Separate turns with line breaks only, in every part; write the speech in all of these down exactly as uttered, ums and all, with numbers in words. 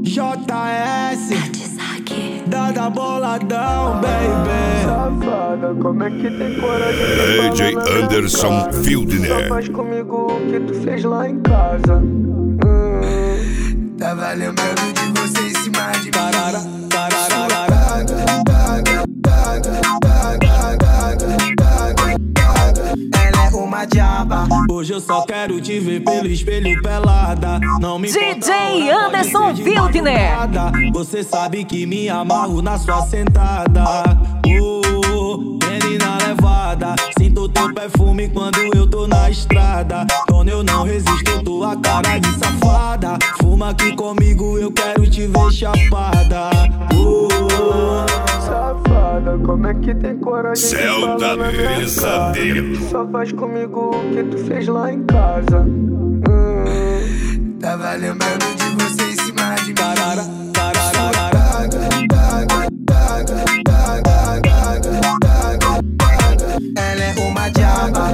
J S Dada boladão, baby.
Safada, como é que tem coragem?
D J Anderson Fieldner.
Só faz comigo o que tu fez lá em casa. hum.
Tava lembrando de você em cima de mim.
Tarara, tararara.
Ela é uma diaba.
Hoje eu só quero te ver pelo espelho pelada. Não me
D
importa a
J
hora,
Anderson
pode ser de
Fieldner.
madrugada. Você sabe que me amarro na sua sentada. Oh, menina levada. Sinto teu perfume quando eu tô na estrada. Quando eu não resisto, tua cara de safada. Fuma aqui comigo, eu quero te ver chapada. Oh,
Safada, como é que tem coragem?
Céu da pesadelo.
Só faz comigo o que tu fez lá em casa. hum.
Tava lembrando de você em cima de mim.
tarara, tararara.
Ela é uma diaba.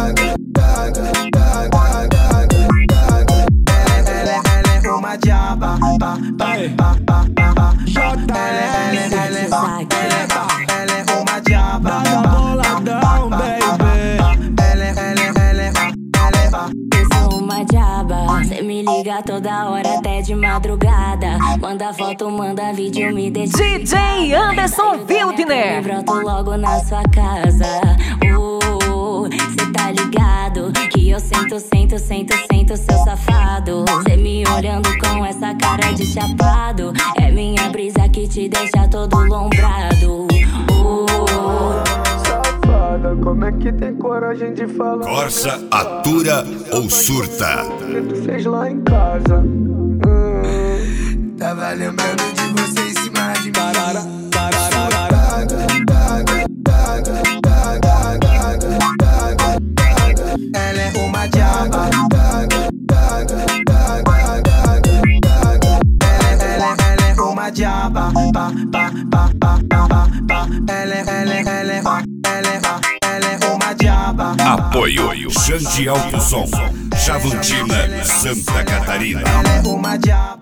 Ela, ela, ela é uma diaba. Pa, pa, pa, pa, pa, pa. Ela, ela, ela, ela, ela, ela é uma diaba.
Dada boladão, baby.
Ela, ela, ela, ela, ela,
Eu sou uma diaba, cê me liga toda hora até de madrugada. Manda foto, manda vídeo, me deixa.
D J Anderson
Eu
Fieldner.
broto logo na sua casa. Oh, cê tá ligado que eu sento, sento, sento, sento, seu safado. Cê me olhando com essa cara de chapado. É minha brisa que te deixa todo lombrado. Oh,
Safada, como é que tem coragem de falar?
Corsa, atura ou surta?
O que tu fez lá em casa? hum.
Tava lembrando de você em cima de mim.
Tarara, tararara.
Ela é uma diaba. Ela, ela, ela é uma diaba. Pa, pa, pa, pa, pa, pa, pa. Ela, ela, ela, ela, ela, ela é uma diaba.
Apoio Xande Alto Som, Chavantina, Santa Catarina.
Ela é uma diaba.